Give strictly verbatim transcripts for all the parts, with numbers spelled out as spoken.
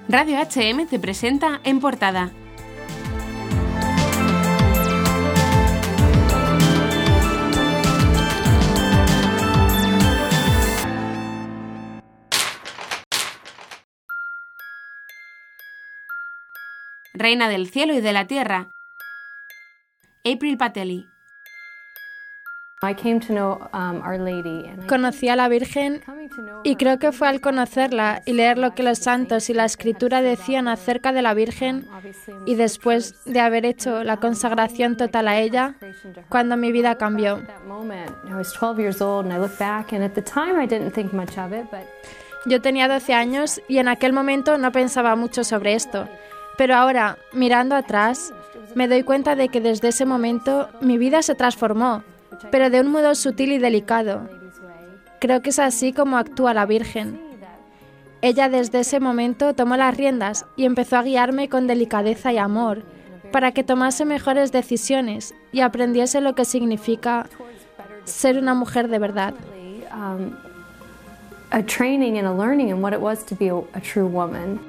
Radio H M te presenta En Portada. Reina del cielo y de la tierra, April Patelli. Conocí a la Virgen y creo que fue al conocerla y leer lo que los santos y la Escritura decían acerca de la Virgen y después de haber hecho la consagración total a ella, cuando mi vida cambió. Yo tenía doce años y en aquel momento no pensaba mucho sobre esto, pero ahora, mirando atrás, me doy cuenta de que desde ese momento mi vida se transformó, pero de un modo sutil y delicado. Creo que es así como actúa la Virgen. Ella desde ese momento tomó las riendas y empezó a guiarme con delicadeza y amor para que tomase mejores decisiones y aprendiese lo que significa ser una mujer de verdad. A training and a learning in what it was to be a, a true woman.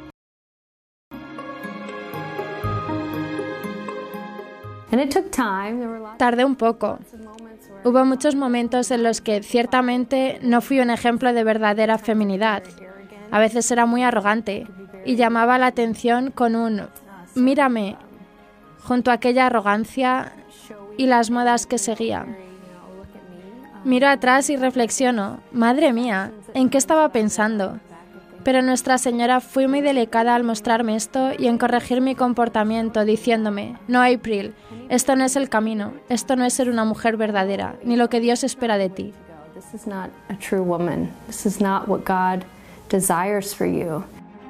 And it took time. There were lots Tardé un poco. Hubo muchos momentos en los que ciertamente no fui un ejemplo de verdadera feminidad. A veces era muy arrogante y llamaba la atención con un «mírame», junto a aquella arrogancia y las modas que seguía. Miro atrás y reflexiono, madre mía, ¿en qué estaba pensando? Pero Nuestra Señora fue muy delicada al mostrarme esto y en corregir mi comportamiento, diciéndome, no, April, esto no es el camino, esto no es ser una mujer verdadera, ni lo que Dios espera de ti. This is not a true woman. This is not what God desires for you.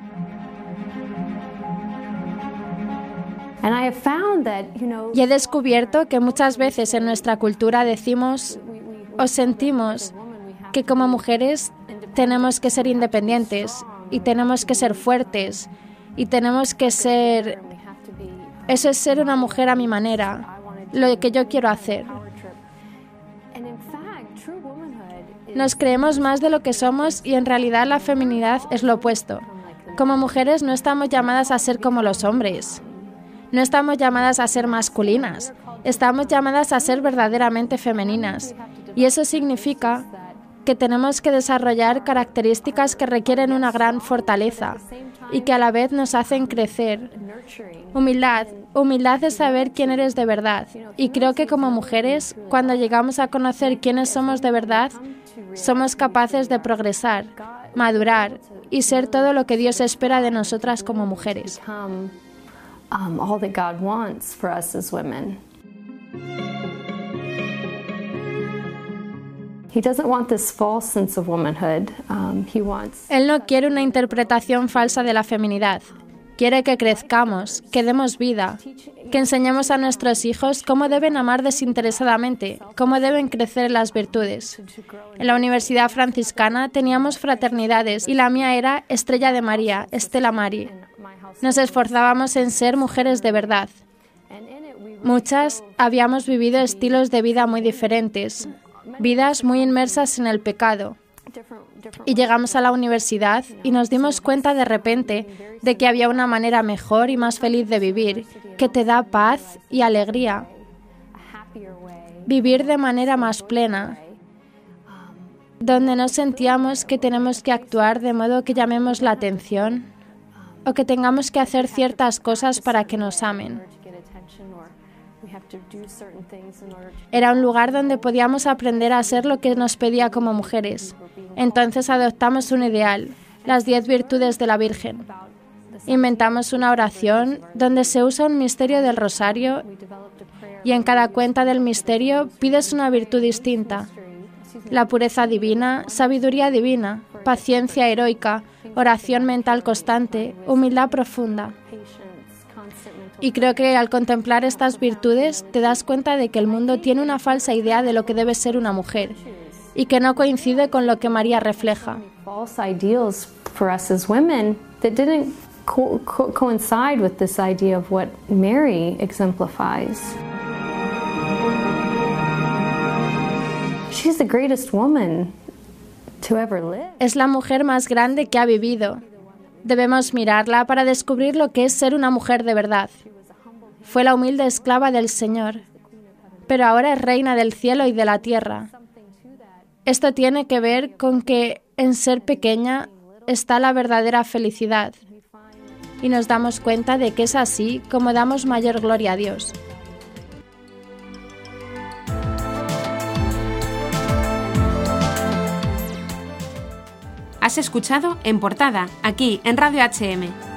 And I have found that, you know, y he descubierto que muchas veces en nuestra cultura decimos o sentimos que como mujeres tenemos que ser independientes y tenemos que ser fuertes y tenemos que ser... Eso es ser una mujer a mi manera, lo que yo quiero hacer. Nos creemos más de lo que somos y en realidad la feminidad es lo opuesto. Como mujeres no estamos llamadas a ser como los hombres. No estamos llamadas a ser masculinas. Estamos llamadas a ser verdaderamente femeninas. Y eso significa que tenemos que desarrollar características que requieren una gran fortaleza y que a la vez nos hacen crecer. Humildad. Humildad es saber quién eres de verdad. Y creo que como mujeres, cuando llegamos a conocer quiénes somos de verdad, somos capaces de progresar, madurar y ser todo lo que Dios espera de nosotras como mujeres. Um, all that God wants for us as women. He doesn't want this false sense of womanhood. Um, he wants... Él no quiere una interpretación falsa de la feminidad. Quiere que crezcamos, que demos vida, que enseñemos a nuestros hijos cómo deben amar desinteresadamente, cómo deben crecer las virtudes. En la Universidad Franciscana teníamos fraternidades y la mía era Estrella de María, Stella Maris. Nos esforzábamos en ser mujeres de verdad. Muchas habíamos vivido estilos de vida muy diferentes, vidas muy inmersas en el pecado. Y llegamos a la universidad y nos dimos cuenta de repente de que había una manera mejor y más feliz de vivir, que te da paz y alegría. Vivir de manera más plena, donde no sentíamos que tenemos que actuar de modo que llamemos la atención o que tengamos que hacer ciertas cosas para que nos amen. Era un lugar donde podíamos aprender a hacer lo que nos pedía como mujeres. Entonces adoptamos un ideal, las diez virtudes de la Virgen. Inventamos una oración donde se usa un misterio del rosario y en cada cuenta del misterio pides una virtud distinta. La pureza divina, sabiduría divina, paciencia heroica, oración mental constante, humildad profunda. Y creo que al contemplar estas virtudes te das cuenta de que el mundo tiene una falsa idea de lo que debe ser una mujer y que no coincide con lo que María refleja. False ideals for us as women that didn't co- co- coincide with this idea of what Mary exemplifies. She's the greatest woman to ever live. Es la mujer más grande que ha vivido. Debemos mirarla para descubrir lo que es ser una mujer de verdad. Fue la humilde esclava del Señor, pero ahora es reina del cielo y de la tierra. Esto tiene que ver con que en ser pequeña está la verdadera felicidad, y nos damos cuenta de que es así como damos mayor gloria a Dios. Has escuchado En Portada, aquí en Radio H M.